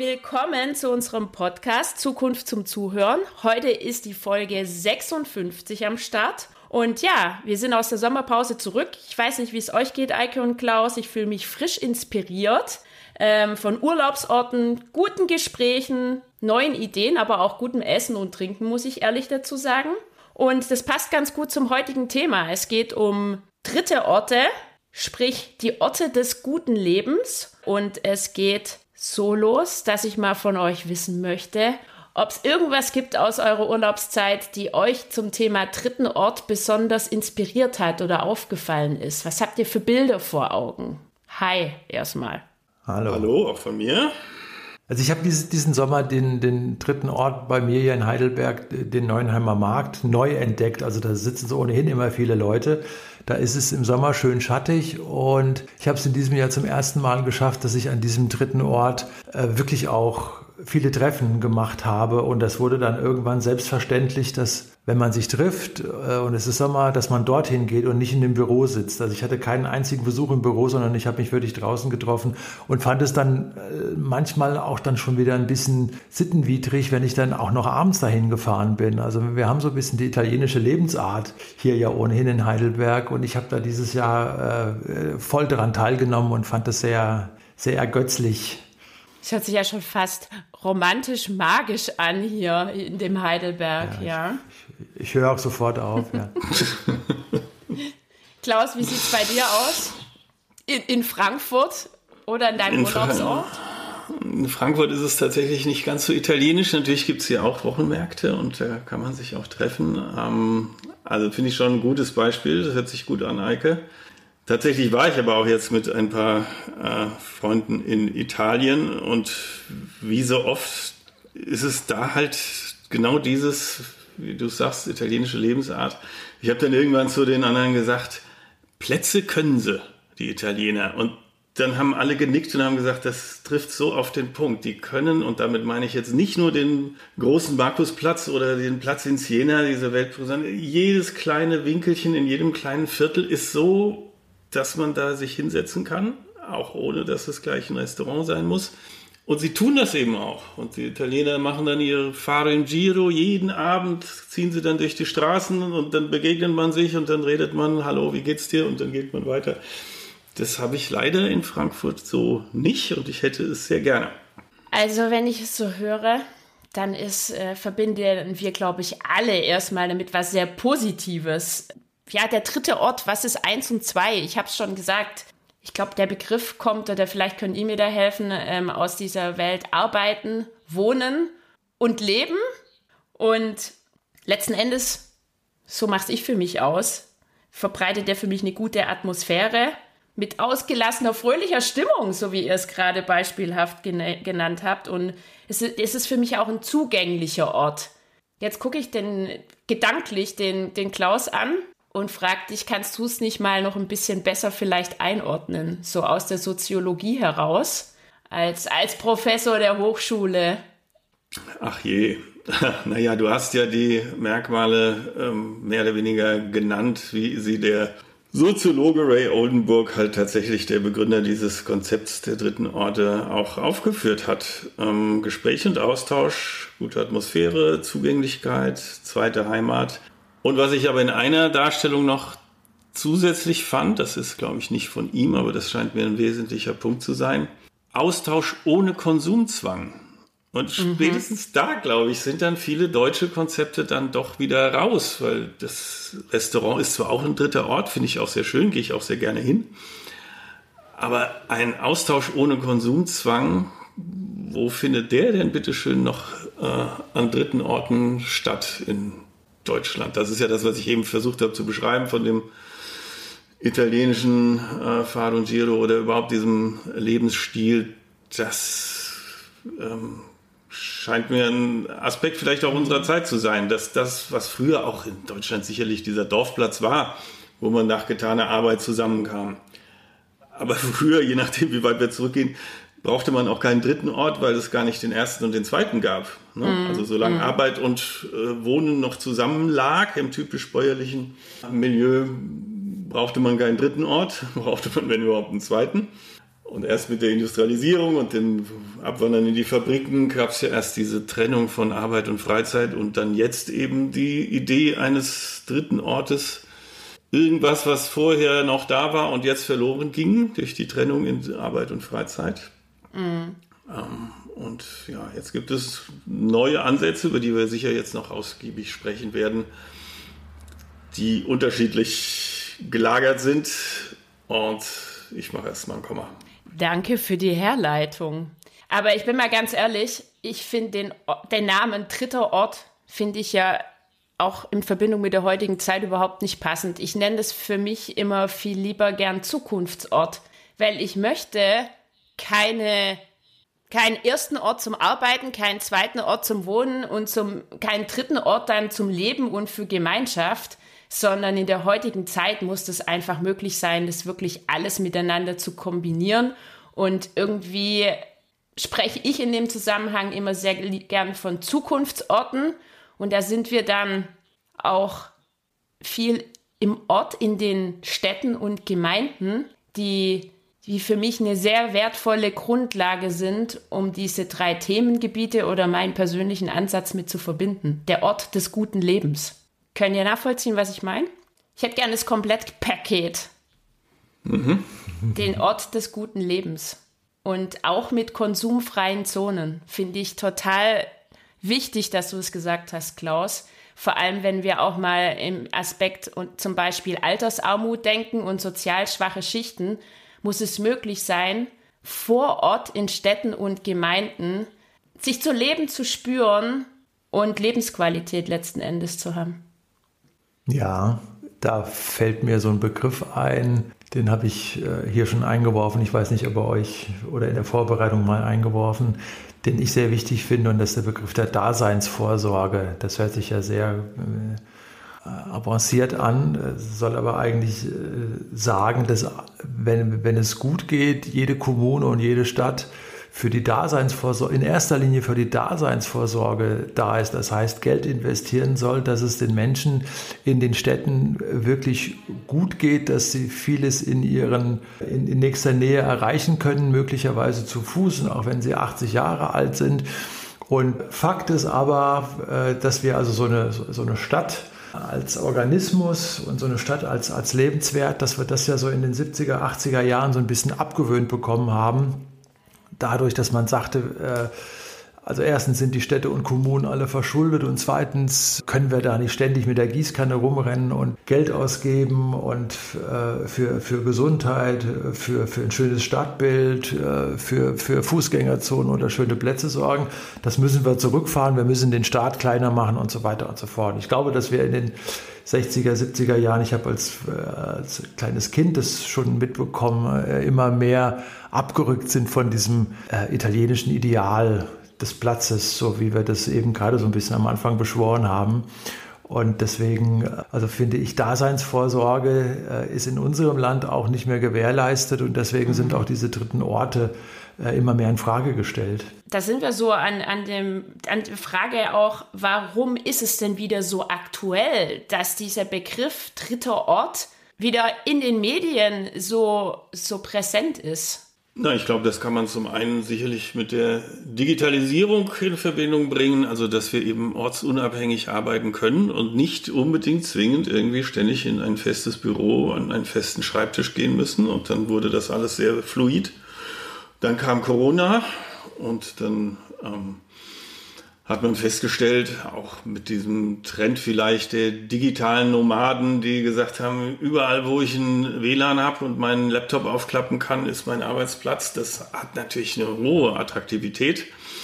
willkommen zu unserem Podcast Zukunft zum Zuhören. Heute ist die Folge 56 am Start. Und ja, wir sind aus der Sommerpause zurück. Ich weiß nicht, wie es euch geht, Eike und Klaus. Ich fühle mich frisch inspiriert von Urlaubsorten, guten Gesprächen, neuen Ideen, aber auch gutem Essen und Trinken, muss ich ehrlich dazu sagen. Und das passt ganz gut zum heutigen Thema. Es geht um dritte Orte, sprich die Orte des guten Lebens. Und es geht so los, dass ich mal von euch wissen möchte, ob es irgendwas gibt aus eurer Urlaubszeit, die euch zum Thema dritten Ort besonders inspiriert hat oder aufgefallen ist. Was habt ihr für Bilder vor Augen? Hi, erstmal. Hallo, auch von mir. Also ich habe diesen Sommer den dritten Ort bei mir hier in Heidelberg, den Neuenheimer Markt, neu entdeckt. Also da sitzen so ohnehin immer viele Leute. Da ist es im Sommer schön schattig und ich habe es in diesem Jahr zum ersten Mal geschafft, dass ich an diesem dritten Ort wirklich auch viele Treffen gemacht habe. Und das wurde dann irgendwann selbstverständlich, dass wenn man sich trifft und es ist Sommer, dass man dorthin geht und nicht in dem Büro sitzt. Also ich hatte keinen einzigen Besuch im Büro, sondern ich habe mich wirklich draußen getroffen und fand es dann manchmal auch dann schon wieder ein bisschen sittenwidrig, wenn ich dann auch noch abends dahin gefahren bin. Also wir haben so ein bisschen die italienische Lebensart hier ja ohnehin in Heidelberg und ich habe da dieses Jahr voll daran teilgenommen und fand das sehr, sehr ergötzlich. Das hört sich ja schon fast romantisch-magisch an hier in dem Heidelberg, ja. Ich höre auch sofort auf, ja. Klaus, wie sieht es bei dir aus? In Frankfurt oder in deinem Urlaubsort? In Frankfurt ist es tatsächlich nicht ganz so italienisch. Natürlich gibt es hier auch Wochenmärkte und da kann man sich auch treffen. Also finde ich schon ein gutes Beispiel. Das hört sich gut an, Eike. Tatsächlich war ich aber auch jetzt mit ein paar Freunden in Italien und wie so oft ist es da halt genau dieses, wie du sagst, italienische Lebensart. Ich habe dann irgendwann zu den anderen gesagt, Plätze können sie, die Italiener. Und dann haben alle genickt und haben gesagt, das trifft so auf den Punkt. Die können, und damit meine ich jetzt nicht nur den großen Markusplatz oder den Platz in Siena, diese Weltpräsenz, jedes kleine Winkelchen in jedem kleinen Viertel ist so, dass man da sich hinsetzen kann, auch ohne, dass es gleich ein Restaurant sein muss. Und sie tun das eben auch. Und die Italiener machen dann ihre Fare in Giro. Jeden Abend ziehen sie dann durch die Straßen und dann begegnet man sich und dann redet man, hallo, wie geht's dir? Und dann geht man weiter. Das habe ich leider in Frankfurt so nicht und ich hätte es sehr gerne. Also wenn ich es so höre, dann verbinden wir, glaube ich, alle erstmal damit was sehr Positives. Ja, der dritte Ort, was ist 1 und 2? Ich habe es schon gesagt. Ich glaube, der Begriff kommt, oder vielleicht könnt ihr mir da helfen, aus dieser Welt arbeiten, wohnen und leben. Und letzten Endes, so mache ich für mich aus, verbreitet der für mich eine gute Atmosphäre mit ausgelassener, fröhlicher Stimmung, so wie ihr es gerade beispielhaft genannt habt. Und es ist für mich auch ein zugänglicher Ort. Jetzt gucke ich gedanklich den Klaus an und frag dich, kannst du es nicht mal noch ein bisschen besser vielleicht einordnen, so aus der Soziologie heraus, als Professor der Hochschule? Ach je, naja, du hast ja die Merkmale mehr oder weniger genannt, wie sie der Soziologe Ray Oldenburg, halt tatsächlich der Begründer dieses Konzepts der dritten Orte, auch aufgeführt hat. Gespräch und Austausch, gute Atmosphäre, Zugänglichkeit, zweite Heimat. Und was ich aber in einer Darstellung noch zusätzlich fand, das ist, glaube ich, nicht von ihm, aber das scheint mir ein wesentlicher Punkt zu sein, Austausch ohne Konsumzwang. Und spätestens da, glaube ich, sind dann viele deutsche Konzepte dann doch wieder raus, weil das Restaurant ist zwar auch ein dritter Ort, finde ich auch sehr schön, gehe ich auch sehr gerne hin, aber ein Austausch ohne Konsumzwang, wo findet der denn bitte schön noch an dritten Orten statt in Deutschland? Das ist ja das, was ich eben versucht habe zu beschreiben von dem italienischen Fare und Giro oder überhaupt diesem Lebensstil. Das scheint mir ein Aspekt vielleicht auch unserer Zeit zu sein, dass das, was früher auch in Deutschland sicherlich dieser Dorfplatz war, wo man nach getaner Arbeit zusammenkam. Aber früher, je nachdem, wie weit wir zurückgehen, brauchte man auch keinen dritten Ort, weil es gar nicht den ersten und den zweiten gab. Ne? Also solange Arbeit und Wohnen noch zusammen lag im typisch bäuerlichen Milieu, brauchte man keinen dritten Ort, brauchte man, wenn überhaupt, einen zweiten. Und erst mit der Industrialisierung und dem Abwandern in die Fabriken gab es ja erst diese Trennung von Arbeit und Freizeit und dann jetzt eben die Idee eines dritten Ortes. Irgendwas, was vorher noch da war und jetzt verloren ging durch die Trennung in Arbeit und Freizeit. Und ja, jetzt gibt es neue Ansätze, über die wir sicher jetzt noch ausgiebig sprechen werden, die unterschiedlich gelagert sind. Und ich mache erstmal ein Komma. Danke für die Herleitung. Aber ich bin mal ganz ehrlich, ich finde den Namen dritter Ort, finde ich ja auch in Verbindung mit der heutigen Zeit überhaupt nicht passend. Ich nenne das für mich immer viel lieber gern Zukunftsort, weil ich möchte keinen ersten Ort zum Arbeiten, keinen zweiten Ort zum Wohnen und keinen dritten Ort dann zum Leben und für Gemeinschaft, sondern in der heutigen Zeit muss das einfach möglich sein, das wirklich alles miteinander zu kombinieren. Und irgendwie spreche ich in dem Zusammenhang immer sehr gern von Zukunftsorten. Und da sind wir dann auch viel im Ort, in den Städten und Gemeinden, die für mich eine sehr wertvolle Grundlage sind, um diese 3 Themengebiete oder meinen persönlichen Ansatz mit zu verbinden. Der Ort des guten Lebens. Können ihr nachvollziehen, was ich meine? Ich hätte gerne das Komplettpaket. Den Ort des guten Lebens. Und auch mit konsumfreien Zonen finde ich total wichtig, dass du es gesagt hast, Klaus. Vor allem, wenn wir auch mal im Aspekt und zum Beispiel Altersarmut denken und sozial schwache Schichten, muss es möglich sein, vor Ort in Städten und Gemeinden sich zu leben, zu spüren und Lebensqualität letzten Endes zu haben. Ja, da fällt mir so ein Begriff ein, den habe ich hier schon eingeworfen. Ich weiß nicht, ob er euch oder in der Vorbereitung mal eingeworfen, den ich sehr wichtig finde, und das ist der Begriff der Daseinsvorsorge. Das hört sich ja sehr avanciert an, soll aber eigentlich sagen, dass wenn es gut geht, jede Kommune und jede Stadt für die Daseinsvorsorge, in erster Linie für die Daseinsvorsorge da ist. Das heißt, Geld investieren soll, dass es den Menschen in den Städten wirklich gut geht, dass sie vieles in nächster Nähe erreichen können, möglicherweise zu Fuß, und auch wenn sie 80 Jahre alt sind. Und Fakt ist aber, dass wir also so eine Stadt als Organismus und so eine Stadt als lebenswert, dass wir das ja so in den 70er, 80er Jahren so ein bisschen abgewöhnt bekommen haben. Dadurch, dass man sagte, also erstens sind die Städte und Kommunen alle verschuldet und zweitens können wir da nicht ständig mit der Gießkanne rumrennen und Geld ausgeben und für Gesundheit, für ein schönes Stadtbild, für Fußgängerzonen oder schöne Plätze sorgen. Das müssen wir zurückfahren, wir müssen den Staat kleiner machen und so weiter und so fort. Ich glaube, dass wir in den 60er, 70er Jahren, ich habe als kleines Kind das schon mitbekommen, immer mehr abgerückt sind von diesem italienischen Ideal des Platzes, so wie wir das eben gerade so ein bisschen am Anfang beschworen haben. Und deswegen, also finde ich, Daseinsvorsorge ist in unserem Land auch nicht mehr gewährleistet und deswegen sind auch diese dritten Orte immer mehr in Frage gestellt. Da sind wir so an der Frage auch, warum ist es denn wieder so aktuell, dass dieser Begriff dritter Ort wieder in den Medien so präsent ist? Na, ich glaube, das kann man zum einen sicherlich mit der Digitalisierung in Verbindung bringen, also dass wir eben ortsunabhängig arbeiten können und nicht unbedingt zwingend irgendwie ständig in ein festes Büro, an einen festen Schreibtisch gehen müssen, und dann wurde das alles sehr fluid. Dann kam Corona und dann hat man festgestellt, auch mit diesem Trend vielleicht der digitalen Nomaden, die gesagt haben, überall wo ich ein WLAN habe und meinen Laptop aufklappen kann, ist mein Arbeitsplatz. Das hat natürlich eine hohe Attraktivität.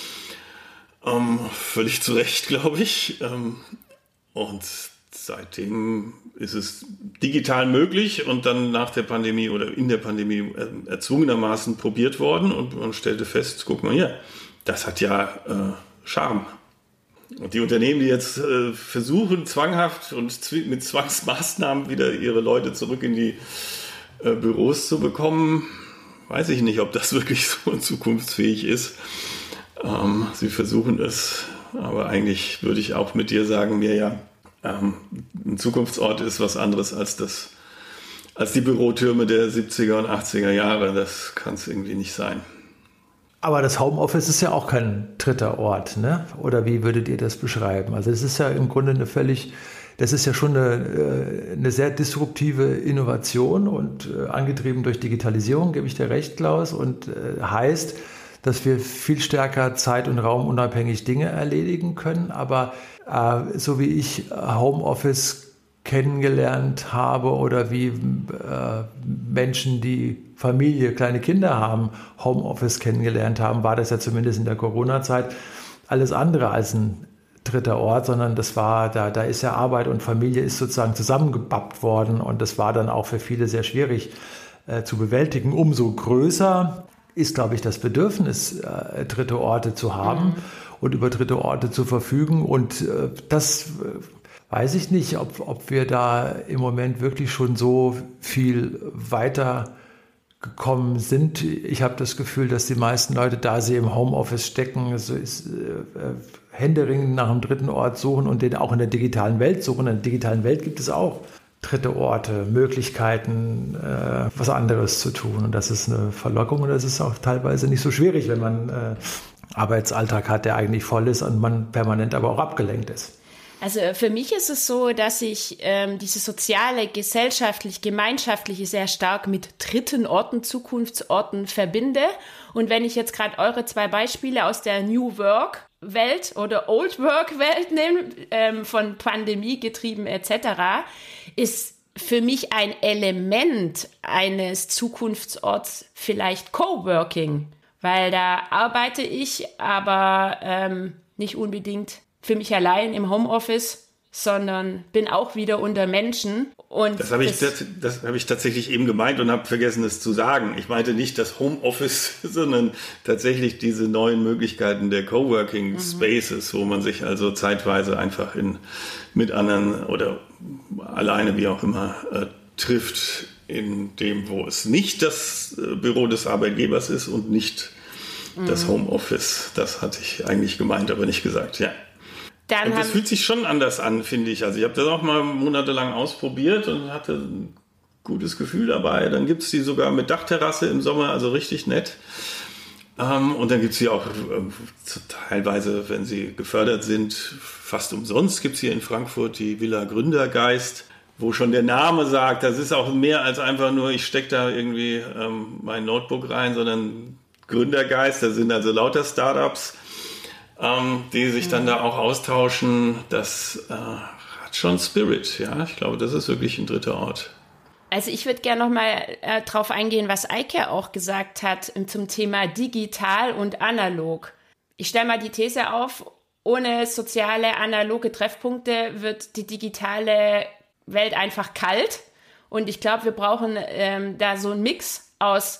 Völlig zu Recht, glaube ich. Und seitdem ist es digital möglich und dann nach der Pandemie oder in der Pandemie erzwungenermaßen probiert worden und man stellte fest, guck mal hier, das hat ja Charme. Und die Unternehmen, die jetzt versuchen, zwanghaft und mit Zwangsmaßnahmen wieder ihre Leute zurück in die Büros zu bekommen, weiß ich nicht, ob das wirklich so zukunftsfähig ist. Sie versuchen es, aber eigentlich würde ich auch mit dir sagen, Mirja, ein Zukunftsort ist was anderes als das als die Bürotürme der 70er und 80er Jahre. Das kann es irgendwie nicht sein. Aber das Homeoffice ist ja auch kein dritter Ort, ne? Oder wie würdet ihr das beschreiben? Also es ist ja im Grunde das ist ja schon eine sehr disruptive Innovation und angetrieben durch Digitalisierung, gebe ich dir recht, Klaus, und heißt, dass wir viel stärker zeit- und raumunabhängig Dinge erledigen können. Aber so wie ich Homeoffice kennengelernt habe oder wie Menschen, die Familie, kleine Kinder haben, Homeoffice kennengelernt haben, war das ja zumindest in der Corona-Zeit alles andere als ein dritter Ort, sondern das war, da ist ja Arbeit und Familie ist sozusagen zusammengebappt worden und das war dann auch für viele sehr schwierig zu bewältigen. Umso größer ist, glaube ich, das Bedürfnis, dritte Orte zu haben und über dritte Orte zu verfügen und das weiß ich nicht, ob wir da im Moment wirklich schon so viel weiter gekommen sind. Ich habe das Gefühl, dass die meisten Leute, da sie im Homeoffice stecken, händeringend nach einem dritten Ort suchen und den auch in der digitalen Welt suchen. In der digitalen Welt gibt es auch dritte Orte, Möglichkeiten, was anderes zu tun. Und das ist eine Verlockung und das ist auch teilweise nicht so schwierig, wenn man Arbeitsalltag hat, der eigentlich voll ist und man permanent aber auch abgelenkt ist. Also für mich ist es so, dass ich diese soziale, gesellschaftlich, gemeinschaftliche sehr stark mit dritten Orten, Zukunftsorten verbinde. Und wenn ich jetzt gerade eure 2 Beispiele aus der New Work-Welt oder Old Work-Welt nehme, von Pandemie getrieben etc., ist für mich ein Element eines Zukunftsorts vielleicht Coworking, weil da arbeite ich aber nicht unbedingt für mich allein im Homeoffice, sondern bin auch wieder unter Menschen. Und das habe ich tatsächlich eben gemeint und habe vergessen, es zu sagen. Ich meinte nicht das Homeoffice, sondern tatsächlich diese neuen Möglichkeiten der Coworking Spaces, wo man sich also zeitweise einfach mit anderen oder alleine, wie auch immer, trifft, in dem, wo es nicht das Büro des Arbeitgebers ist und nicht das Homeoffice. Das hatte ich eigentlich gemeint, aber nicht gesagt, ja. Und das fühlt sich schon anders an, finde ich. Also ich habe das auch mal monatelang ausprobiert und hatte ein gutes Gefühl dabei. Dann gibt es die sogar mit Dachterrasse im Sommer, also richtig nett. Und dann gibt es die auch teilweise, wenn sie gefördert sind, fast umsonst. Gibt es hier in Frankfurt die Villa Gründergeist, wo schon der Name sagt, das ist auch mehr als einfach nur, ich stecke da irgendwie mein Notebook rein, sondern Gründergeist, da sind also lauter Startups, die sich dann da auch austauschen. Das hat schon Spirit, ja. Ich glaube, das ist wirklich ein dritter Ort. Also ich würde gerne noch mal drauf eingehen, was Eike auch gesagt hat zum Thema digital und analog. Ich stelle mal die These auf, ohne soziale, analoge Treffpunkte wird die digitale Welt einfach kalt. Und ich glaube, wir brauchen da so einen Mix aus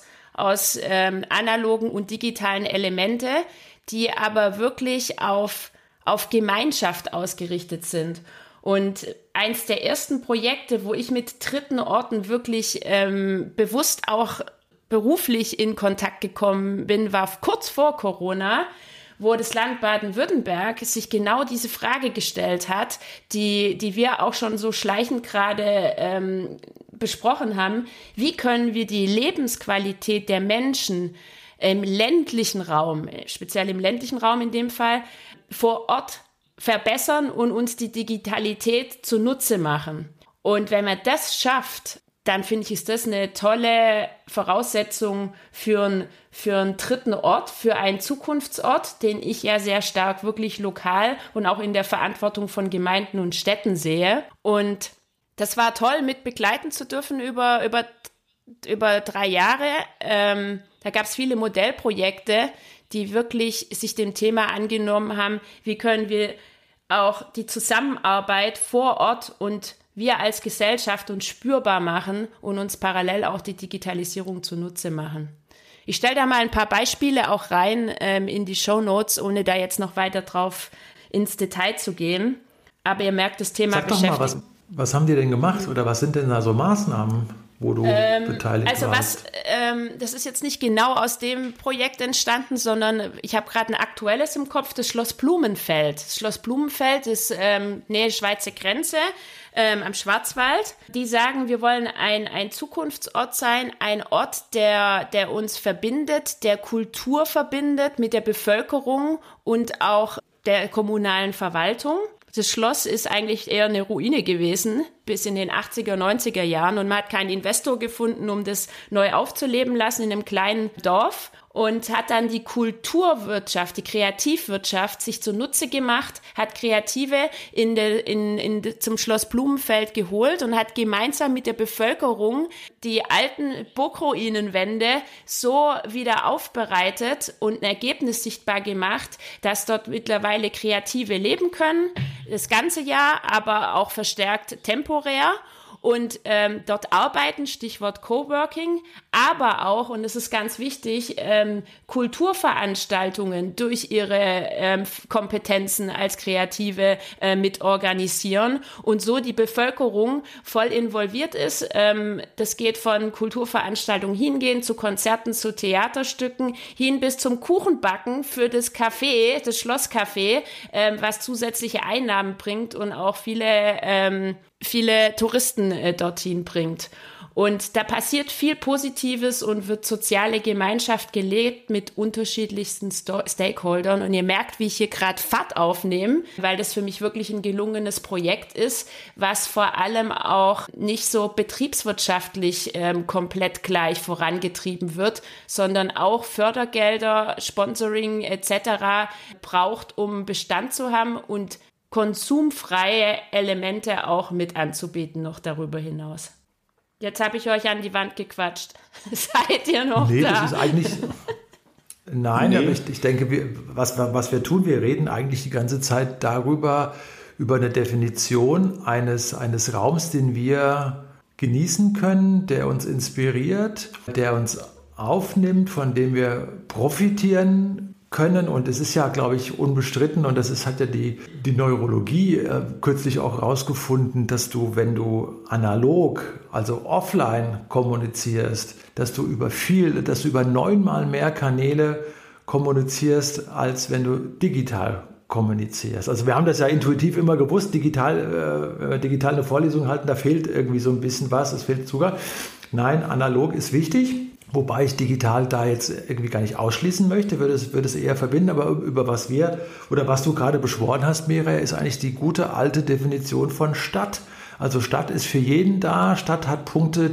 analogen und digitalen Elemente, die aber wirklich auf Gemeinschaft ausgerichtet sind. Und eins der ersten Projekte, wo ich mit dritten Orten wirklich bewusst auch beruflich in Kontakt gekommen bin, war kurz vor Corona, wo das Land Baden-Württemberg sich genau diese Frage gestellt hat, die wir auch schon so schleichend gerade besprochen haben. Wie können wir die Lebensqualität der Menschen im ländlichen Raum, speziell im ländlichen Raum in dem Fall, vor Ort verbessern und uns die Digitalität zunutze machen? Und wenn man das schafft, dann finde ich, ist das eine tolle Voraussetzung für einen dritten Ort, für einen Zukunftsort, den ich ja sehr stark wirklich lokal und auch in der Verantwortung von Gemeinden und Städten sehe. Und das war toll, mit begleiten zu dürfen über 3 Jahre. Da gab es viele Modellprojekte, die wirklich sich dem Thema angenommen haben, wie können wir auch die Zusammenarbeit vor Ort und wir als Gesellschaft uns spürbar machen und uns parallel auch die Digitalisierung zunutze machen. Ich stelle da mal ein paar Beispiele auch rein in die Shownotes, ohne da jetzt noch weiter drauf ins Detail zu gehen. Aber ihr merkt, das Thema beschäftigt. Sag doch mal, was haben die denn gemacht oder was sind denn da so Maßnahmen? wo du beteiligt also warst? Das ist jetzt nicht genau aus dem Projekt entstanden, sondern ich habe gerade ein aktuelles im Kopf, das Schloss Blumenfeld. Das Schloss Blumenfeld ist Nähe Schweizer Grenze am Schwarzwald. Die sagen, wir wollen ein Zukunftsort sein, ein Ort, der uns verbindet, der Kultur verbindet mit der Bevölkerung und auch der kommunalen Verwaltung. Das Schloss ist eigentlich eher eine Ruine gewesen bis in den 80er, 90er Jahren und man hat keinen Investor gefunden, um das neu aufzuleben lassen in einem kleinen Dorf und hat dann die Kulturwirtschaft, die Kreativwirtschaft sich zunutze gemacht, hat Kreative zum Schloss Blumenfeld geholt und hat gemeinsam mit der Bevölkerung die alten Burgruinenwände so wieder aufbereitet und ein Ergebnis sichtbar gemacht, dass dort mittlerweile Kreative leben können, das ganze Jahr, aber auch verstärkt temporär. Und dort arbeiten, Stichwort Coworking, aber auch, und das ist ganz wichtig, Kulturveranstaltungen durch ihre Kompetenzen als Kreative mitorganisieren und so die Bevölkerung voll involviert ist. Das geht von Kulturveranstaltungen hingehen zu Konzerten, zu Theaterstücken, hin bis zum Kuchenbacken für das Café, das Schlosscafé, was zusätzliche Einnahmen bringt und auch viele Touristen dorthin bringt. Und da passiert viel Positives und wird soziale Gemeinschaft gelebt mit unterschiedlichsten Stakeholdern. Und ihr merkt, wie ich hier gerade Fahrt aufnehme, weil das für mich wirklich ein gelungenes Projekt ist, was vor allem auch nicht so betriebswirtschaftlich komplett gleich vorangetrieben wird, sondern auch Fördergelder, Sponsoring etc. braucht, um Bestand zu haben und konsumfreie Elemente auch mit anzubieten, noch darüber hinaus. Jetzt habe ich euch an die Wand gequatscht. Seid ihr noch da? Das ist eigentlich... Nein, aber ich denke, was wir tun, wir reden eigentlich die ganze Zeit über eine Definition eines Raums, den wir genießen können, der uns inspiriert, der uns aufnimmt, von dem wir profitieren können. Und es ist ja, glaube ich, unbestritten und hat ja die Neurologie kürzlich auch herausgefunden, dass du, wenn du analog, also offline kommunizierst, dass du über 9-mal mehr Kanäle kommunizierst, als wenn du digital kommunizierst. Also wir haben das ja intuitiv immer gewusst, digital, wenn wir digital eine Vorlesung halten, da fehlt irgendwie so ein bisschen was, es fehlt Zugang. Nein, analog ist wichtig. Wobei ich digital da jetzt irgendwie gar nicht ausschließen möchte, würde es eher verbinden, aber über was du gerade beschworen hast, Mireille, ist eigentlich die gute alte Definition von Stadt. Also Stadt ist für jeden da, Stadt hat Punkte,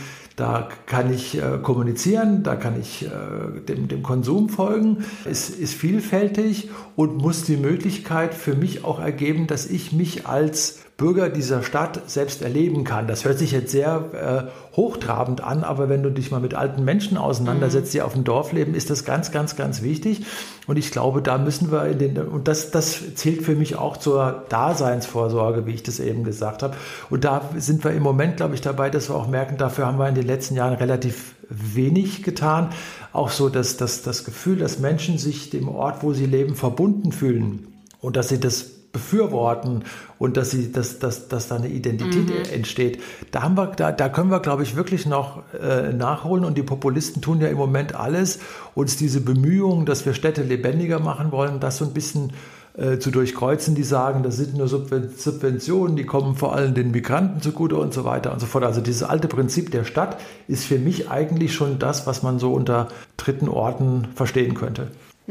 da kann ich kommunizieren, da kann ich dem Konsum folgen. Es ist vielfältig und muss die Möglichkeit für mich auch ergeben, dass ich mich als Bürger dieser Stadt selbst erleben kann. Das hört sich jetzt sehr hochtrabend an, aber wenn du dich mal mit alten Menschen auseinandersetzt, die auf dem Dorf leben, ist das ganz, ganz, ganz wichtig. Und ich glaube, da müssen wir und das zählt für mich auch zur Daseinsvorsorge, wie ich das eben gesagt habe. Und da sind wir im Moment, glaube ich, dabei, dass wir auch merken, dafür haben wir in den letzten Jahren relativ wenig getan. Auch so, dass das Gefühl, dass Menschen sich dem Ort, wo sie leben, verbunden fühlen und dass sie das befürworten und dass da eine Identität entsteht. Da können wir, glaube ich, wirklich noch nachholen und die Populisten tun ja im Moment alles, uns diese Bemühungen, dass wir Städte lebendiger machen wollen, das so ein bisschen zu durchkreuzen, die sagen, das sind nur Subventionen, die kommen vor allem den Migranten zugute und so weiter und so fort. Also dieses alte Prinzip der Stadt ist für mich eigentlich schon das, was man so unter dritten Orten verstehen könnte.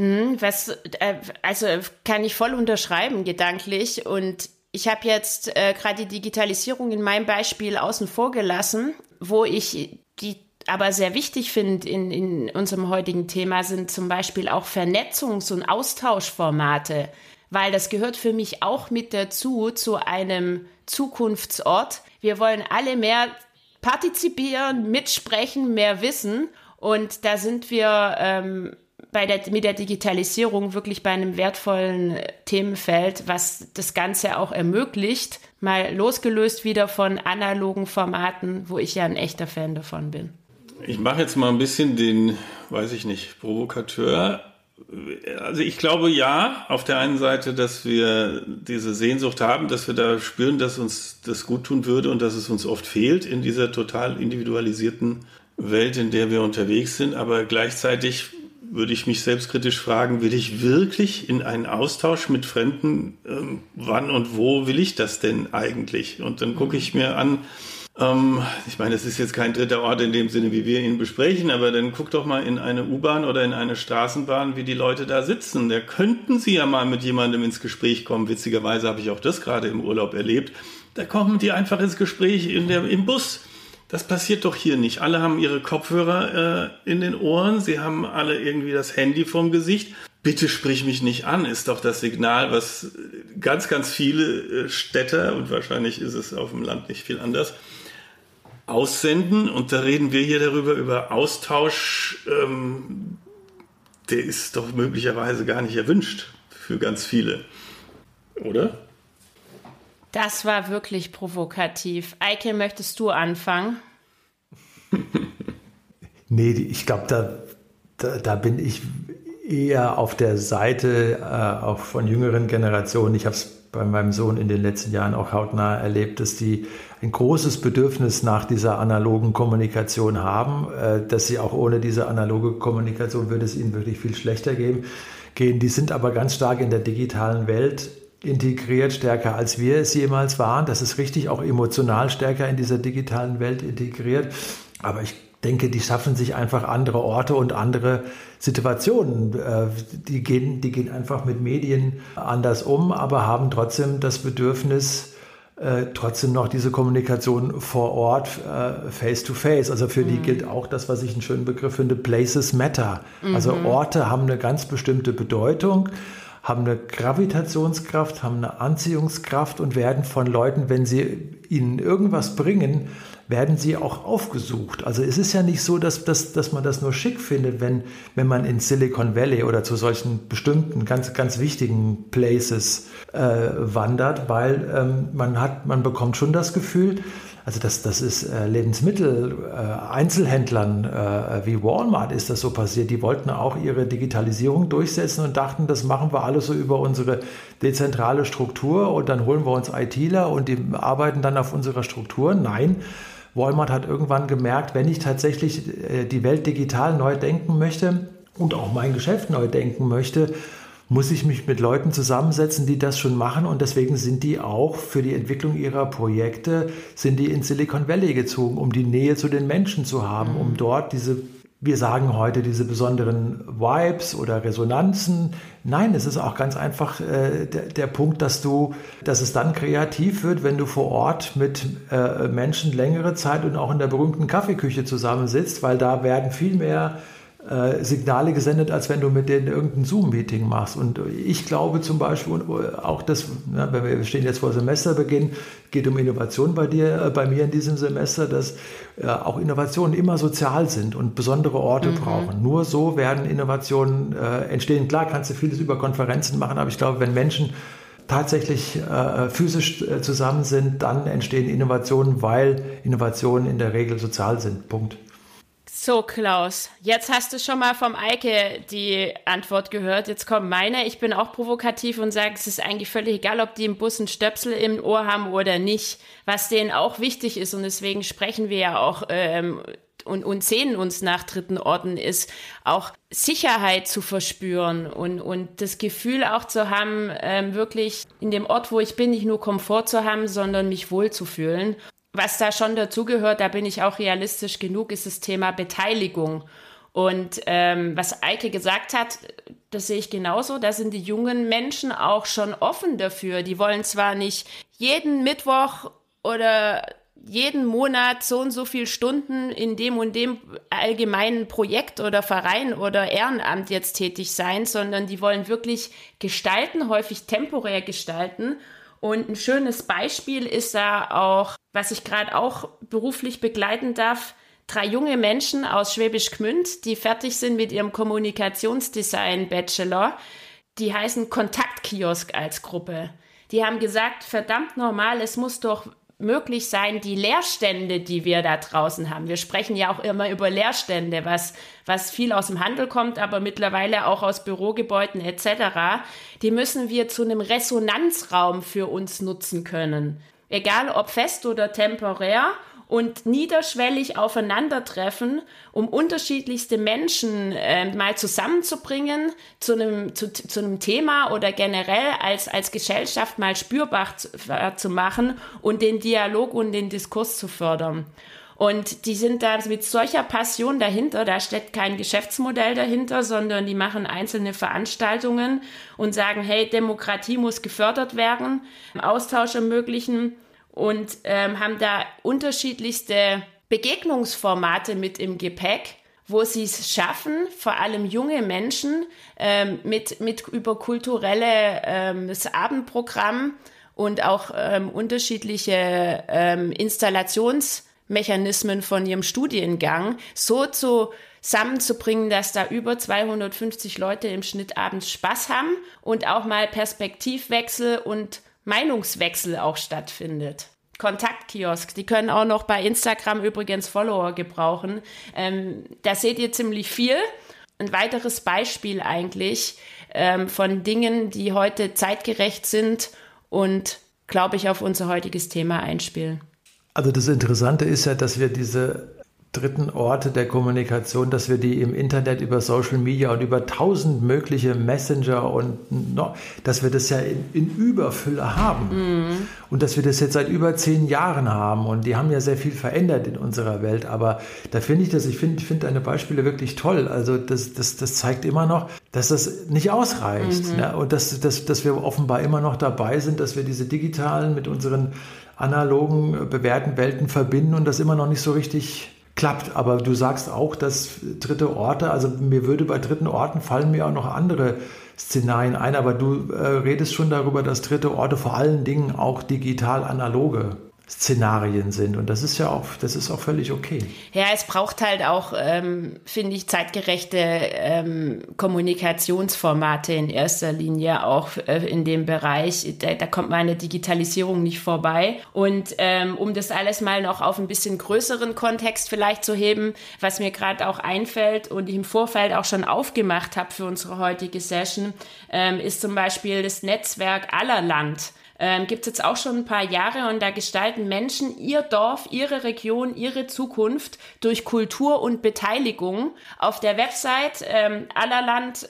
Also kann ich voll unterschreiben, gedanklich. Und ich habe jetzt gerade die Digitalisierung in meinem Beispiel außen vor gelassen, wo ich die aber sehr wichtig finde in unserem heutigen Thema, sind zum Beispiel auch Vernetzungs- und Austauschformate, weil das gehört für mich auch mit dazu, zu einem Zukunftsort. Wir wollen alle mehr partizipieren, mitsprechen, mehr wissen. Und da sind wir mit der Digitalisierung wirklich bei einem wertvollen Themenfeld, was das Ganze auch ermöglicht, mal losgelöst wieder von analogen Formaten, wo ich ja ein echter Fan davon bin. Ich mache jetzt mal ein bisschen den, weiß ich nicht, Provokateur. Also ich glaube ja, auf der einen Seite, dass wir diese Sehnsucht haben, dass wir da spüren, dass uns das gut tun würde und dass es uns oft fehlt in dieser total individualisierten Welt, in der wir unterwegs sind. Aber gleichzeitig würde ich mich selbstkritisch fragen, will ich wirklich in einen Austausch mit Fremden? Wann und wo will ich das denn eigentlich? Und dann gucke ich mir an, ich meine, es ist jetzt kein dritter Ort in dem Sinne, wie wir ihn besprechen, aber dann guck doch mal in eine U-Bahn oder in eine Straßenbahn, wie die Leute da sitzen. Da könnten sie ja mal mit jemandem ins Gespräch kommen. Witzigerweise habe ich auch das gerade im Urlaub erlebt. Da kommen die einfach ins Gespräch im Bus. Das passiert doch hier nicht. Alle haben ihre Kopfhörer in den Ohren. Sie haben alle irgendwie das Handy vorm Gesicht. Bitte sprich mich nicht an, ist doch das Signal, was ganz, ganz viele Städter, und wahrscheinlich ist es auf dem Land nicht viel anders, aussenden. Und da reden wir hier über Austausch, der ist doch möglicherweise gar nicht erwünscht für ganz viele, oder? Das war wirklich provokativ. Eike, möchtest du anfangen? Nee, ich glaube, da bin ich eher auf der Seite auch von jüngeren Generationen. Ich habe es bei meinem Sohn in den letzten Jahren auch hautnah erlebt, dass die ein großes Bedürfnis nach dieser analogen Kommunikation haben, dass sie auch ohne diese analoge Kommunikation würde es ihnen wirklich viel schlechter gehen. Die sind aber ganz stark in der digitalen Welt integriert, stärker als wir es jemals waren. Das ist richtig, auch emotional stärker in dieser digitalen Welt integriert. Aber ich denke, die schaffen sich einfach andere Orte und andere Situationen. Die gehen einfach mit Medien anders um, aber haben trotzdem das Bedürfnis, trotzdem noch diese Kommunikation vor Ort, face to face. Also für die gilt auch das, was ich einen schönen Begriff finde, Places matter. Also Orte haben eine ganz bestimmte Bedeutung, haben eine Gravitationskraft, haben eine Anziehungskraft und werden von Leuten, wenn sie ihnen irgendwas bringen, werden sie auch aufgesucht. Also es ist ja nicht so, dass man das nur schick findet, wenn man in Silicon Valley oder zu solchen bestimmten, ganz, ganz wichtigen Places wandert, weil man bekommt schon das Gefühl, also das ist Lebensmittel, Einzelhändlern wie Walmart ist das so passiert. Die wollten auch ihre Digitalisierung durchsetzen und dachten, das machen wir alles so über unsere dezentrale Struktur und dann holen wir uns ITler und die arbeiten dann auf unserer Struktur. Nein, Walmart hat irgendwann gemerkt, wenn ich tatsächlich die Welt digital neu denken möchte und auch mein Geschäft neu denken möchte, muss ich mich mit Leuten zusammensetzen, die das schon machen und deswegen sind die auch für die Entwicklung ihrer Projekte, sind die in Silicon Valley gezogen, um die Nähe zu den Menschen zu haben, um dort wir sagen heute diese besonderen Vibes oder Resonanzen. Nein, es ist auch ganz einfach der Punkt, dass es dann kreativ wird, wenn du vor Ort mit Menschen längere Zeit und auch in der berühmten Kaffeeküche zusammensitzt, weil da werden viel mehr Signale gesendet, als wenn du mit denen irgendein Zoom-Meeting machst. Und ich glaube zum Beispiel auch, dass, wenn wir stehen jetzt vor Semesterbeginn, geht um Innovation bei mir in diesem Semester, dass auch Innovationen immer sozial sind und besondere Orte brauchen. Nur so werden Innovationen entstehen. Klar kannst du vieles über Konferenzen machen, aber ich glaube, wenn Menschen tatsächlich physisch zusammen sind, dann entstehen Innovationen, weil Innovationen in der Regel sozial sind. Punkt. So, Klaus, jetzt hast du schon mal vom Eike die Antwort gehört. Jetzt kommt meine. Ich bin auch provokativ und sage, es ist eigentlich völlig egal, ob die im Bus einen Stöpsel im Ohr haben oder nicht. Was denen auch wichtig ist, und deswegen sprechen wir ja auch und sehnen uns nach dritten Orten, ist auch Sicherheit zu verspüren und das Gefühl auch zu haben, wirklich in dem Ort, wo ich bin, nicht nur Komfort zu haben, sondern mich wohlzufühlen. Was da schon dazugehört, da bin ich auch realistisch genug, ist das Thema Beteiligung. Und was Eike gesagt hat, das sehe ich genauso. Da sind die jungen Menschen auch schon offen dafür. Die wollen zwar nicht jeden Mittwoch oder jeden Monat so und so viele Stunden in dem und dem allgemeinen Projekt oder Verein oder Ehrenamt jetzt tätig sein, sondern die wollen wirklich gestalten, häufig temporär gestalten. Und ein schönes Beispiel ist da auch, was ich gerade auch beruflich begleiten darf, 3 junge Menschen aus Schwäbisch Gmünd, die fertig sind mit ihrem Kommunikationsdesign-Bachelor. Die heißen Kontaktkiosk als Gruppe. Die haben gesagt, verdammt normal, es muss doch möglich sein, die Leerstände, die wir da draußen haben. Wir sprechen ja auch immer über Leerstände, was viel aus dem Handel kommt, aber mittlerweile auch aus Bürogebäuden etc. Die müssen wir zu einem Resonanzraum für uns nutzen können. Egal ob fest oder temporär. Und niederschwellig aufeinandertreffen, um unterschiedlichste Menschen mal zusammenzubringen zu einem Thema oder generell als Gesellschaft mal spürbar zu machen und den Dialog und den Diskurs zu fördern. Und die sind da mit solcher Passion dahinter, da steckt kein Geschäftsmodell dahinter, sondern die machen einzelne Veranstaltungen und sagen, hey, Demokratie muss gefördert werden, Austausch ermöglichen, und haben da unterschiedlichste Begegnungsformate mit im Gepäck, wo sie es schaffen, vor allem junge Menschen mit über kulturelles Abendprogramm und auch unterschiedliche Installationsmechanismen von ihrem Studiengang so zusammenzubringen, dass da über 250 Leute im Schnitt abends Spaß haben und auch mal Perspektivwechsel und Meinungswechsel auch stattfindet. Kontaktkiosk, die können auch noch bei Instagram übrigens Follower gebrauchen. Da seht ihr ziemlich viel. Ein weiteres Beispiel eigentlich von Dingen, die heute zeitgerecht sind und, glaube ich, auf unser heutiges Thema einspielen. Also das Interessante ist ja, dass wir diese dritten Orte der Kommunikation, dass wir die im Internet über Social Media und über 1000 mögliche Messenger und dass wir das ja in Überfülle haben. Und dass wir das jetzt seit über 10 Jahren haben und die haben ja sehr viel verändert in unserer Welt, aber da finde ich finde deine Beispiele wirklich toll. Also das zeigt immer noch, dass das nicht ausreicht, ne? Und dass wir offenbar immer noch dabei sind, dass wir diese digitalen mit unseren analogen, bewährten Welten verbinden und das immer noch nicht so richtig klappt. Aber du sagst auch, dass dritte Orte, also mir würde bei dritten Orten fallen mir auch noch andere Szenarien ein, aber du redest schon darüber, dass dritte Orte vor allen Dingen auch digital analoge Szenarien sind. Und das ist auch völlig okay. Ja, es braucht halt auch, finde ich, zeitgerechte Kommunikationsformate in erster Linie auch in dem Bereich. Da kommt meine Digitalisierung nicht vorbei. Und um das alles mal noch auf ein bisschen größeren Kontext vielleicht zu heben, was mir gerade auch einfällt und ich im Vorfeld auch schon aufgemacht habe für unsere heutige Session, ist zum Beispiel das Netzwerk Allerland. Gibt es jetzt auch schon ein paar Jahre und da gestalten Menschen ihr Dorf, ihre Region, ihre Zukunft durch Kultur und Beteiligung. Auf der Website Allerland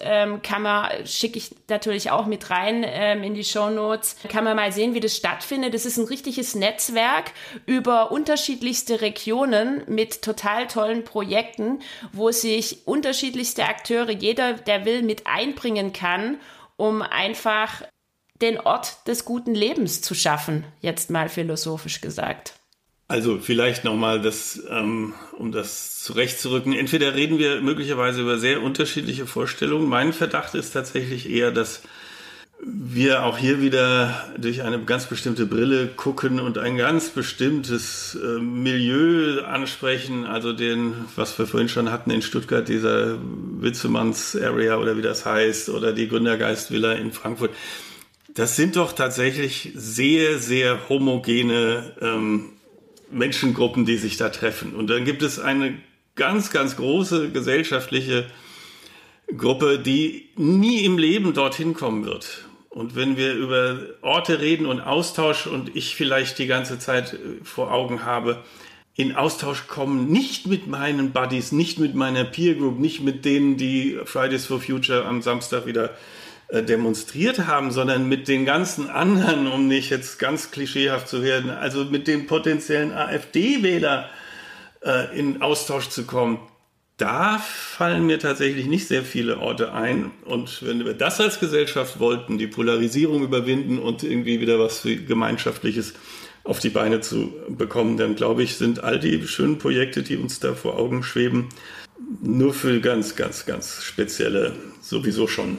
schicke ich natürlich auch mit rein in die Shownotes, kann man mal sehen, wie das stattfindet. Das ist ein richtiges Netzwerk über unterschiedlichste Regionen mit total tollen Projekten, wo sich unterschiedlichste Akteure, jeder, der will, mit einbringen kann, um einfach den Ort des guten Lebens zu schaffen, jetzt mal philosophisch gesagt. Also vielleicht nochmal, um das zurechtzurücken. Entweder reden wir möglicherweise über sehr unterschiedliche Vorstellungen. Mein Verdacht ist tatsächlich eher, dass wir auch hier wieder durch eine ganz bestimmte Brille gucken und ein ganz bestimmtes Milieu ansprechen. Also was wir vorhin schon hatten in Stuttgart, dieser Witzemanns-Area oder wie das heißt, oder die Gründergeist-Villa in Frankfurt. Das sind doch tatsächlich sehr, sehr homogene Menschengruppen, die sich da treffen. Und dann gibt es eine ganz, ganz große gesellschaftliche Gruppe, die nie im Leben dorthin kommen wird. Und wenn wir über Orte reden und Austausch und ich vielleicht die ganze Zeit vor Augen habe, in Austausch kommen, nicht mit meinen Buddies, nicht mit meiner Peer Group, nicht mit denen, die Fridays for Future am Samstag wieder demonstriert haben, sondern mit den ganzen anderen, um nicht jetzt ganz klischeehaft zu werden, also mit den potenziellen AfD-Wähler in Austausch zu kommen. Da fallen mir tatsächlich nicht sehr viele Orte ein. Und wenn wir das als Gesellschaft wollten, die Polarisierung überwinden und irgendwie wieder was Gemeinschaftliches auf die Beine zu bekommen, dann glaube ich, sind all die schönen Projekte, die uns da vor Augen schweben, nur für ganz, ganz, ganz spezielle, sowieso schon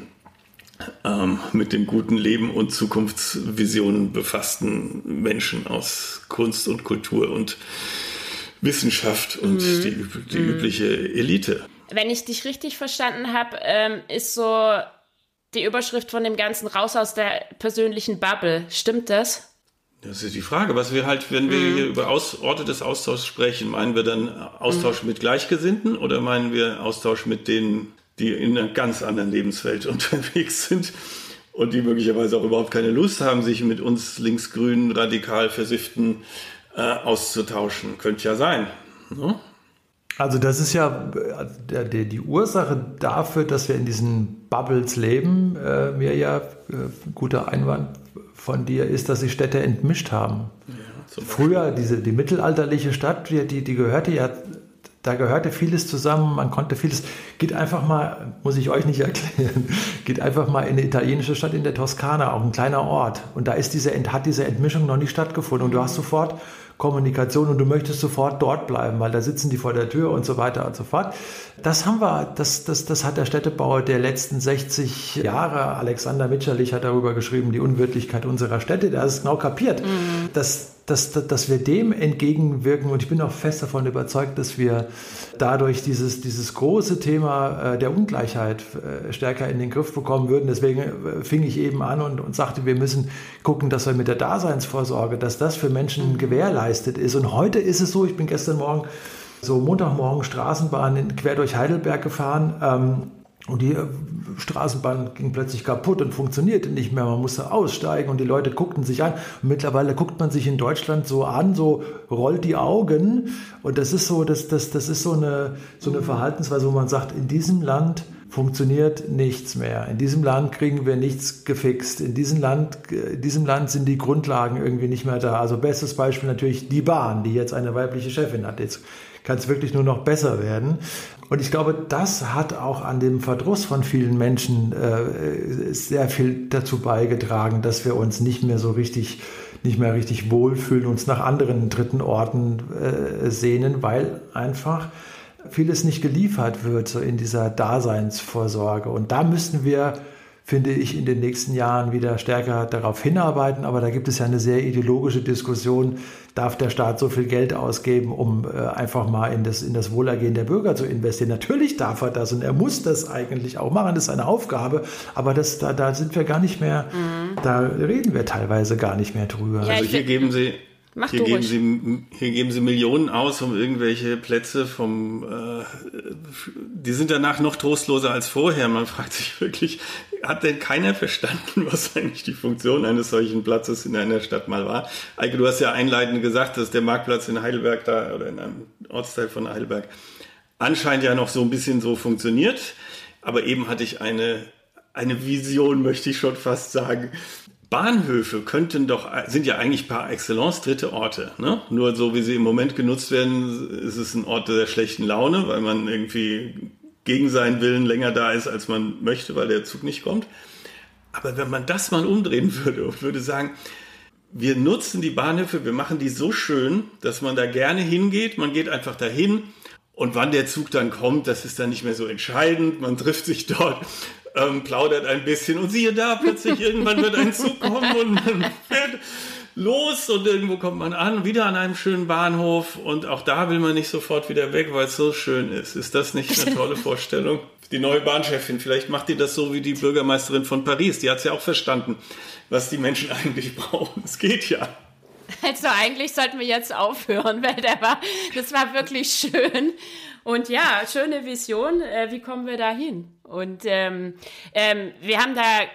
mit dem guten Leben und Zukunftsvisionen befassten Menschen aus Kunst und Kultur und Wissenschaft und die übliche Elite. Wenn ich dich richtig verstanden habe, ist so die Überschrift von dem Ganzen raus aus der persönlichen Bubble. Stimmt das? Das ist die Frage, was wir halt, wenn wir hier über Orte des Austauschs sprechen, meinen wir dann Austausch mit Gleichgesinnten oder meinen wir Austausch mit denen, die in einer ganz anderen Lebenswelt unterwegs sind und die möglicherweise auch überhaupt keine Lust haben, sich mit uns linksgrünen, radikal Versifften auszutauschen? Könnte ja sein. Ne? Also das ist ja die Ursache dafür, dass wir in diesen Bubbles leben, Mirja, guter Einwand von dir, ist, dass sich Städte entmischt haben. Ja, früher, die mittelalterliche Stadt, die gehörte ja, da gehörte vieles zusammen, man konnte vieles, geht einfach mal, muss ich euch nicht erklären, geht einfach mal in eine italienische Stadt in der Toskana, auch ein kleiner Ort, und da ist hat diese Entmischung noch nicht stattgefunden und du hast sofort Kommunikation und du möchtest sofort dort bleiben, weil da sitzen die vor der Tür und so weiter und so fort. Das haben wir, das hat der Städtebau der letzten 60 Jahre, Alexander Mitscherlich hat darüber geschrieben, die Unwirtlichkeit unserer Städte, der hat es genau kapiert, dass wir dem entgegenwirken, und ich bin auch fest davon überzeugt, dass wir dadurch dieses große Thema der Ungleichheit stärker in den Griff bekommen würden. Deswegen fing ich eben an und sagte, wir müssen gucken, dass wir mit der Daseinsvorsorge, dass das für Menschen gewährleistet ist. Und heute ist es so, ich bin gestern Morgen, so Montagmorgen Straßenbahn quer durch Heidelberg gefahren, und die Straßenbahn ging plötzlich kaputt und funktionierte nicht mehr. Man musste aussteigen und die Leute guckten sich an. Und mittlerweile guckt man sich in Deutschland so an, so rollt die Augen. Und das ist so, das ist so eine Verhaltensweise, wo man sagt, in diesem Land funktioniert nichts mehr. In diesem Land kriegen wir nichts gefixt. In diesem Land sind die Grundlagen irgendwie nicht mehr da. Also bestes Beispiel natürlich die Bahn, die jetzt eine weibliche Chefin hat. Jetzt kann es wirklich nur noch besser werden. Und ich glaube, das hat auch an dem Verdruss von vielen Menschen sehr viel dazu beigetragen, dass wir uns nicht mehr richtig wohlfühlen, uns nach anderen dritten Orten sehnen, weil einfach vieles nicht geliefert wird, so in dieser Daseinsvorsorge. Und da müssten wir, finde ich, in den nächsten Jahren wieder stärker darauf hinarbeiten. Aber da gibt es ja eine sehr ideologische Diskussion. Darf der Staat so viel Geld ausgeben, um einfach mal in das Wohlergehen der Bürger zu investieren? Natürlich darf er das und er muss das eigentlich auch machen. Das ist eine Aufgabe. Aber da sind wir gar nicht mehr, da reden wir teilweise gar nicht mehr drüber. Ja, also hier geben Sie Millionen aus, um irgendwelche Plätze die sind danach noch trostloser als vorher. Man fragt sich wirklich, hat denn keiner verstanden, was eigentlich die Funktion eines solchen Platzes in einer Stadt mal war? Eike, du hast ja einleitend gesagt, dass der Marktplatz in Heidelberg da oder in einem Ortsteil von Heidelberg anscheinend ja noch so ein bisschen so funktioniert. Aber eben hatte ich eine Vision, möchte ich schon fast sagen. Bahnhöfe sind ja eigentlich par excellence dritte Orte. Ne? Nur so, wie sie im Moment genutzt werden, ist es ein Ort der schlechten Laune, weil man irgendwie gegen seinen Willen länger da ist, als man möchte, weil der Zug nicht kommt. Aber wenn man das mal umdrehen würde und würde sagen, wir nutzen die Bahnhöfe, wir machen die so schön, dass man da gerne hingeht, man geht einfach dahin und wann der Zug dann kommt, das ist dann nicht mehr so entscheidend, man trifft sich dort, plaudert ein bisschen und siehe da, plötzlich irgendwann wird ein Zug kommen und man fährt los und irgendwo kommt man an, wieder an einem schönen Bahnhof und auch da will man nicht sofort wieder weg, weil es so schön ist. Ist das nicht eine tolle Vorstellung? Die neue Bahnchefin, vielleicht macht die das so wie die Bürgermeisterin von Paris, die hat es ja auch verstanden, was die Menschen eigentlich brauchen. Es geht ja. Also eigentlich sollten wir jetzt aufhören, weil das war wirklich schön. Und ja, schöne Vision. Wie kommen wir da hin? Und wir haben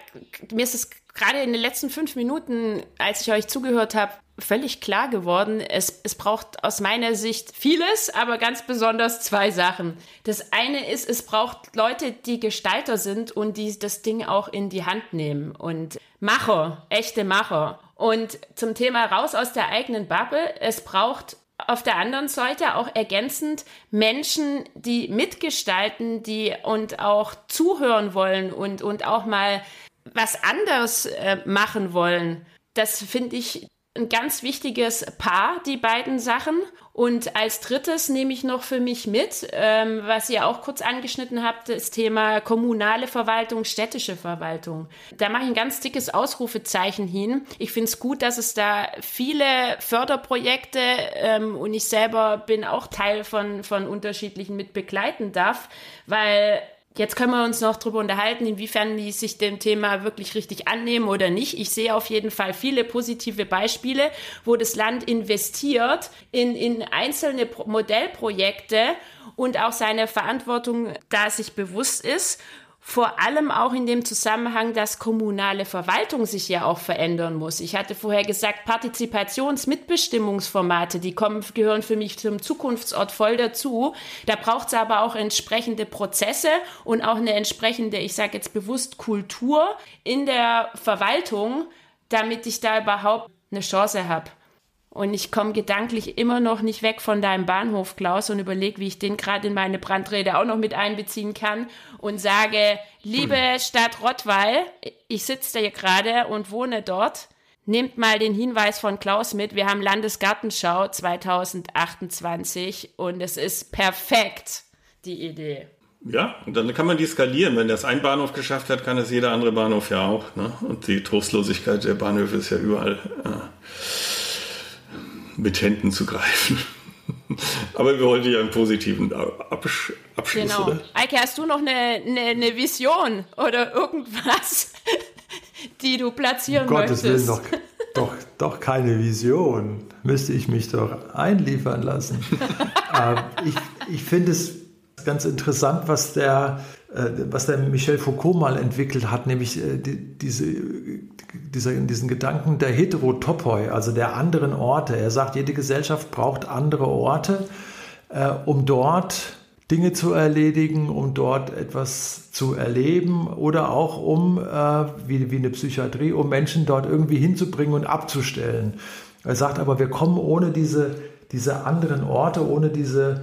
mir ist es gerade in den letzten 5 Minuten, als ich euch zugehört habe, völlig klar geworden, es braucht aus meiner Sicht vieles, aber ganz besonders 2 Sachen. Das eine ist, es braucht Leute, die Gestalter sind und die das Ding auch in die Hand nehmen. Und Macher, echte Macher. Und zum Thema raus aus der eigenen Bubble, es braucht auf der anderen Seite auch ergänzend Menschen, die mitgestalten, und auch zuhören wollen und auch mal was anderes machen wollen. Das finde ich ein ganz wichtiges Paar, die beiden Sachen. Und als drittes nehme ich noch für mich mit, was ihr auch kurz angeschnitten habt, das Thema kommunale Verwaltung, städtische Verwaltung. Da mache ich ein ganz dickes Ausrufezeichen hin. Ich finde es gut, dass es da viele Förderprojekte und ich selber bin auch Teil von unterschiedlichen mit begleiten darf, weil Jetzt können wir uns noch drüber unterhalten, inwiefern die sich dem Thema wirklich richtig annehmen oder nicht. Ich sehe auf jeden Fall viele positive Beispiele, wo das Land investiert in einzelne Modellprojekte und auch seine Verantwortung da sich bewusst ist. Vor allem auch in dem Zusammenhang, dass kommunale Verwaltung sich ja auch verändern muss. Ich hatte vorher gesagt, Partizipations-Mitbestimmungsformate, gehören für mich zum Zukunftsort voll dazu. Da braucht es aber auch entsprechende Prozesse und auch eine entsprechende, ich sage jetzt bewusst, Kultur in der Verwaltung, damit ich da überhaupt eine Chance habe. Und ich komme gedanklich immer noch nicht weg von deinem Bahnhof, Klaus, und überlege, wie ich den gerade in meine Brandrede auch noch mit einbeziehen kann und sage, liebe Stadt Rottweil, ich sitze da hier gerade und wohne dort, nehmt mal den Hinweis von Klaus mit, wir haben Landesgartenschau 2028 und es ist perfekt, die Idee. Ja, und dann kann man die skalieren. Wenn das ein Bahnhof geschafft hat, kann es jeder andere Bahnhof ja auch. Ne? Und die Trostlosigkeit der Bahnhöfe ist ja überall mit Händen zu greifen. Aber wir wollten ja einen positiven Abschluss, genau. Oder? Eike, hast du noch eine Vision oder irgendwas, die du platzieren möchtest? Gottes Willen, doch keine Vision. Müsste ich mich doch einliefern lassen. Ich finde es ganz interessant, was der Michel Foucault mal entwickelt hat, nämlich diesen Gedanken der Heterotopoi, also der anderen Orte. Er sagt, jede Gesellschaft braucht andere Orte, um dort Dinge zu erledigen, um dort etwas zu erleben oder auch wie eine Psychiatrie, um Menschen dort irgendwie hinzubringen und abzustellen. Er sagt aber, wir kommen ohne diese anderen Orte, ohne diese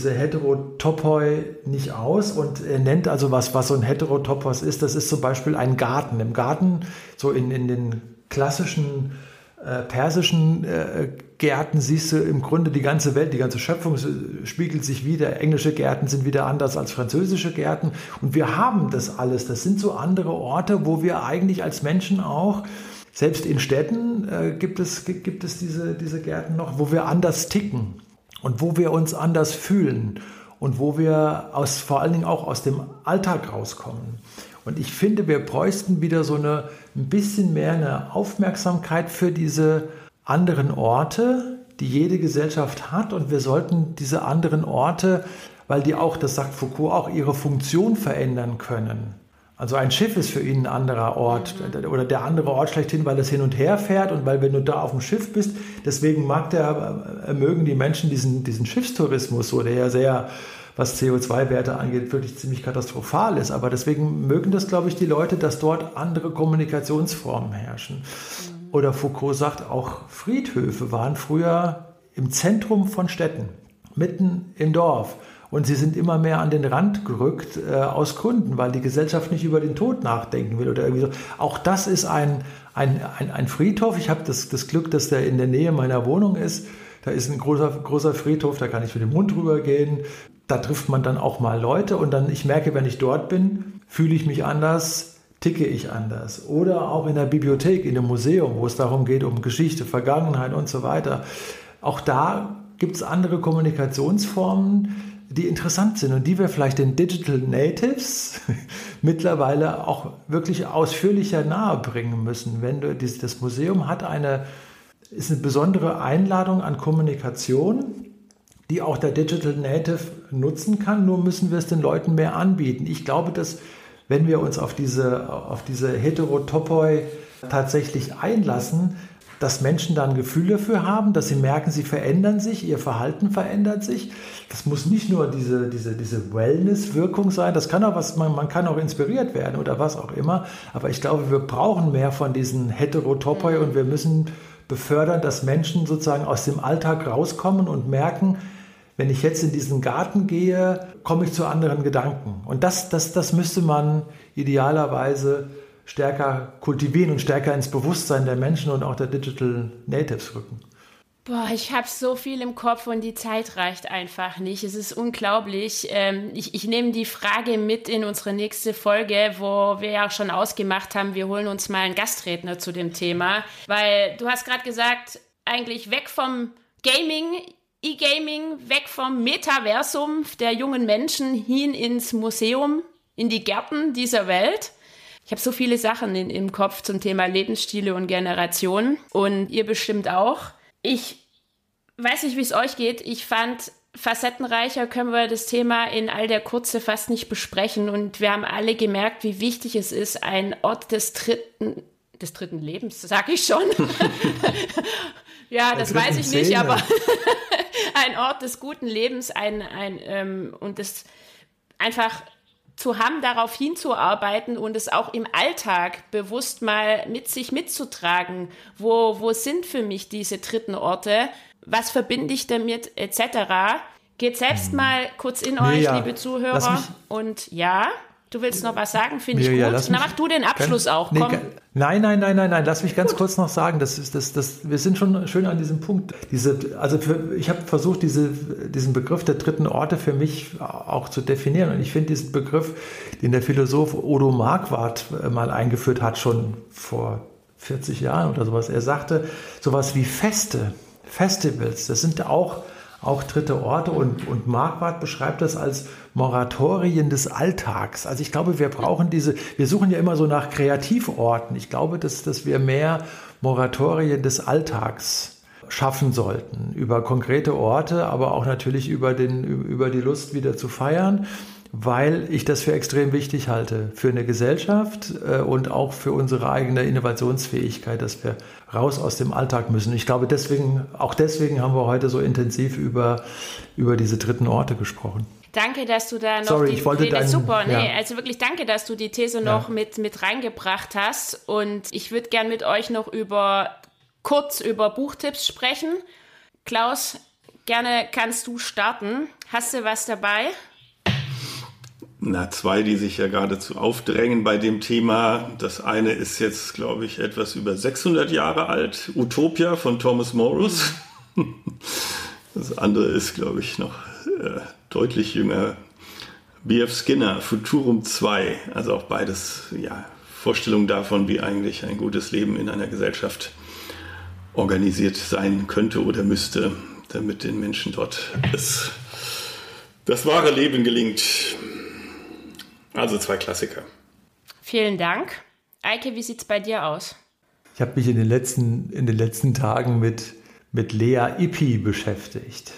Heterotopoi nicht aus, und er nennt also was so ein Heterotopos ist. Das ist zum Beispiel ein Garten. Im Garten, so in den klassischen persischen Gärten siehst du im Grunde die ganze Welt, die ganze Schöpfung spiegelt sich wieder. Englische Gärten sind wieder anders als französische Gärten, und wir haben das alles. Das sind so andere Orte, wo wir eigentlich als Menschen auch, selbst in Städten gibt es diese Gärten noch, wo wir anders ticken. Und wo wir uns anders fühlen und wo wir vor allen Dingen auch aus dem Alltag rauskommen. Und ich finde, wir bräuchten wieder ein bisschen mehr eine Aufmerksamkeit für diese anderen Orte, die jede Gesellschaft hat. Und wir sollten diese anderen Orte, weil die auch, das sagt Foucault, auch ihre Funktion verändern können. Also ein Schiff ist für ihn ein anderer Ort oder der andere Ort schlechthin, weil es hin und her fährt und weil, wenn du da auf dem Schiff bist, deswegen mögen die Menschen diesen Schiffstourismus, so, der ja sehr, was CO2-Werte angeht, wirklich ziemlich katastrophal ist. Aber deswegen mögen das, glaube ich, die Leute, dass dort andere Kommunikationsformen herrschen. Oder Foucault sagt, auch Friedhöfe waren früher im Zentrum von Städten, mitten im Dorf. Und sie sind immer mehr an den Rand gerückt aus Gründen, weil die Gesellschaft nicht über den Tod nachdenken will oder irgendwie so. Auch das ist ein Friedhof. Ich habe das Glück, dass der in der Nähe meiner Wohnung ist. Da ist ein großer Friedhof, da kann ich mit dem Hund rüber gehen. Da trifft man dann auch mal Leute, und dann, ich merke, wenn ich dort bin, fühle ich mich anders, ticke ich anders. Oder auch in der Bibliothek, in einem Museum, wo es darum geht, um Geschichte, Vergangenheit und so weiter. Auch da gibt es andere Kommunikationsformen, die interessant sind und die wir vielleicht den Digital Natives mittlerweile auch wirklich ausführlicher nahebringen müssen. Das Museum ist eine besondere Einladung an Kommunikation, die auch der Digital Native nutzen kann, nur müssen wir es den Leuten mehr anbieten. Ich glaube, dass wenn wir uns auf diese Heterotopoi tatsächlich einlassen, dass Menschen da ein Gefühl dafür haben, dass sie merken, sie verändern sich, ihr Verhalten verändert sich. Das muss nicht nur diese Wellness-Wirkung sein, das kann auch man kann auch inspiriert werden oder was auch immer, aber ich glaube, wir brauchen mehr von diesen Heterotopoi und wir müssen befördern, dass Menschen sozusagen aus dem Alltag rauskommen und merken, wenn ich jetzt in diesen Garten gehe, komme ich zu anderen Gedanken. Und das müsste man idealerweise stärker kultivieren und stärker ins Bewusstsein der Menschen und auch der Digital Natives rücken. Boah, ich habe so viel im Kopf und die Zeit reicht einfach nicht. Es ist unglaublich. Ich nehme die Frage mit in unsere nächste Folge, wo wir ja auch schon ausgemacht haben, wir holen uns mal einen Gastredner zu dem Thema. Weil du hast gerade gesagt, eigentlich weg vom Gaming, E-Gaming, weg vom Metaversum der jungen Menschen hin ins Museum, in die Gärten dieser Welt. Ich habe so viele Sachen im Kopf zum Thema Lebensstile und Generationen und ihr bestimmt auch. Ich weiß nicht, wie es euch geht. Ich fand, facettenreicher können wir das Thema in all der Kürze fast nicht besprechen und wir haben alle gemerkt, wie wichtig es ist, ein Ort des dritten Lebens, sag ich schon. Ja, das weiß ich nicht, aber ein Ort des guten Lebens, und das einfach zu haben, darauf hinzuarbeiten und es auch im Alltag bewusst mal mit sich mitzutragen. Wo sind für mich diese dritten Orte? Was verbinde ich damit, etc.? Geht selbst mal kurz in euch, liebe Zuhörer. Und ja, du willst noch was sagen, finde ich gut. Na, mach du den Abschluss auch, komm. Nein, lass mich ganz kurz noch sagen, wir sind schon schön an diesem Punkt. Ich habe versucht, diesen Begriff der dritten Orte für mich auch zu definieren. Und ich finde diesen Begriff, den der Philosoph Odo Marquardt mal eingeführt hat, schon vor 40 Jahren oder sowas. Er sagte, sowas wie Festivals, das sind auch dritte Orte und Marquardt beschreibt das als Moratorien des Alltags. Also ich glaube, wir suchen ja immer so nach Kreativorten. Ich glaube, dass wir mehr Moratorien des Alltags schaffen sollten, über konkrete Orte, aber auch natürlich über die Lust wieder zu feiern, weil ich das für extrem wichtig halte für eine Gesellschaft und auch für unsere eigene Innovationsfähigkeit, dass wir raus aus dem Alltag müssen. Ich glaube, deswegen haben wir heute so intensiv über diese dritten Orte gesprochen. Danke, dass du da noch also wirklich danke, dass du die These noch mit reingebracht hast und ich würde gern mit euch noch kurz über Buchtipps sprechen. Klaus, gerne kannst du starten. Hast du was dabei? Na, zwei, die sich ja geradezu aufdrängen bei dem Thema. Das eine ist jetzt, glaube ich, etwas über 600 Jahre alt. Utopia von Thomas Morris. Das andere ist, glaube ich, noch deutlich jünger. B.F. Skinner, Futurum 2. Also auch beides, Vorstellungen davon, wie eigentlich ein gutes Leben in einer Gesellschaft organisiert sein könnte oder müsste, damit den Menschen dort das wahre Leben gelingt. Also zwei Klassiker. Vielen Dank. Eike, wie sieht's bei dir aus? Ich habe mich in den letzten Tagen mit Lea Ypi beschäftigt.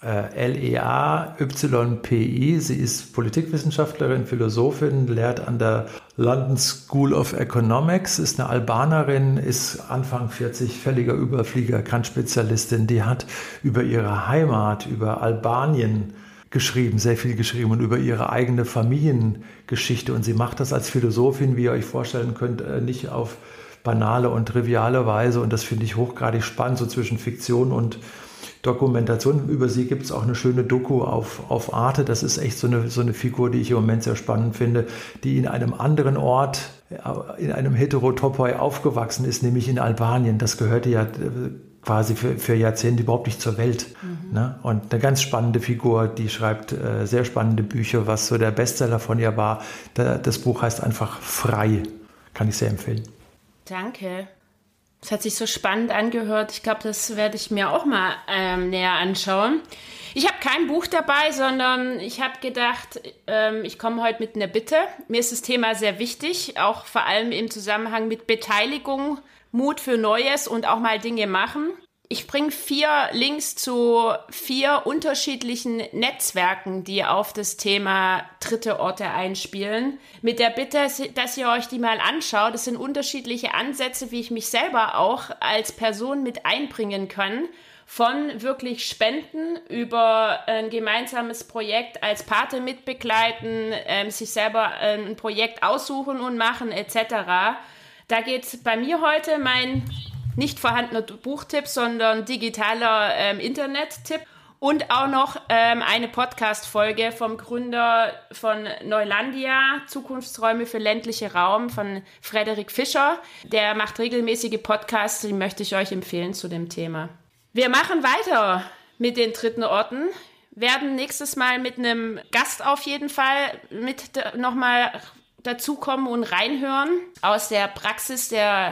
Leaypi. Sie ist Politikwissenschaftlerin, Philosophin, lehrt an der London School of Economics, ist eine Albanerin, ist Anfang 40, völliger Überflieger, Kant-Spezialistin. Die hat über ihre Heimat, über Albanien geschrieben, sehr viel geschrieben und über ihre eigene Familiengeschichte. Und sie macht das als Philosophin, wie ihr euch vorstellen könnt, nicht auf banale und triviale Weise. Und das finde ich hochgradig spannend, so zwischen Fiktion und Dokumentation. Über sie gibt es auch eine schöne Doku auf Arte. Das ist echt so eine Figur, die ich im Moment sehr spannend finde, die in einem anderen Ort, in einem Heterotopoi aufgewachsen ist, nämlich in Albanien. Das gehörte ja quasi für Jahrzehnte überhaupt nicht zur Welt. Ne? Und eine ganz spannende Figur, die schreibt sehr spannende Bücher, was so der Bestseller von ihr war. Das Buch heißt einfach Frei. Kann ich sehr empfehlen. Danke. Das hat sich so spannend angehört. Ich glaube, das werde ich mir auch mal näher anschauen. Ich habe kein Buch dabei, sondern ich habe gedacht, ich komme heute mit einer Bitte. Mir ist das Thema sehr wichtig, auch vor allem im Zusammenhang mit Beteiligung, Mut für Neues und auch mal Dinge machen. Ich bringe 4 Links zu 4 unterschiedlichen Netzwerken, die auf das Thema dritte Orte einspielen. Mit der Bitte, dass ihr euch die mal anschaut. Das sind unterschiedliche Ansätze, wie ich mich selber auch als Person mit einbringen kann. Von wirklich Spenden über ein gemeinsames Projekt als Pate mitbegleiten, sich selber ein Projekt aussuchen und machen etc. Da geht bei mir heute mein nicht vorhandener Buchtipp, sondern digitaler Internet-Tipp und auch noch eine Podcast-Folge vom Gründer von Neulandia, Zukunftsräume für ländliche Raum, von Frederik Fischer. Der macht regelmäßige Podcasts, die möchte ich euch empfehlen zu dem Thema. Wir machen weiter mit den dritten Orten, werden nächstes Mal mit einem Gast auf jeden Fall mit nochmal dazukommen und reinhören aus der Praxis,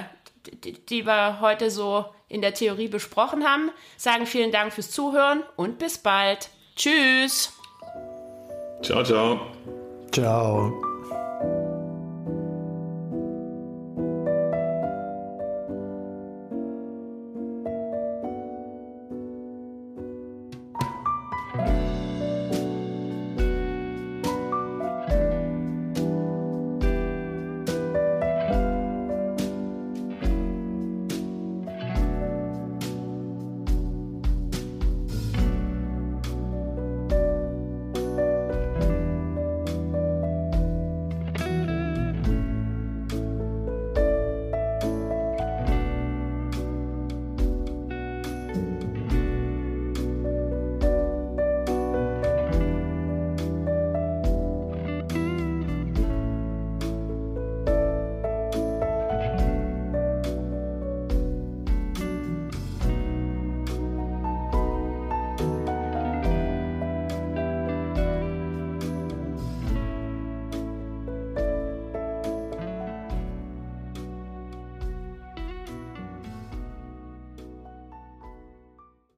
die wir heute so in der Theorie besprochen haben. Sagen vielen Dank fürs Zuhören und bis bald. Tschüss. Ciao, ciao. Ciao.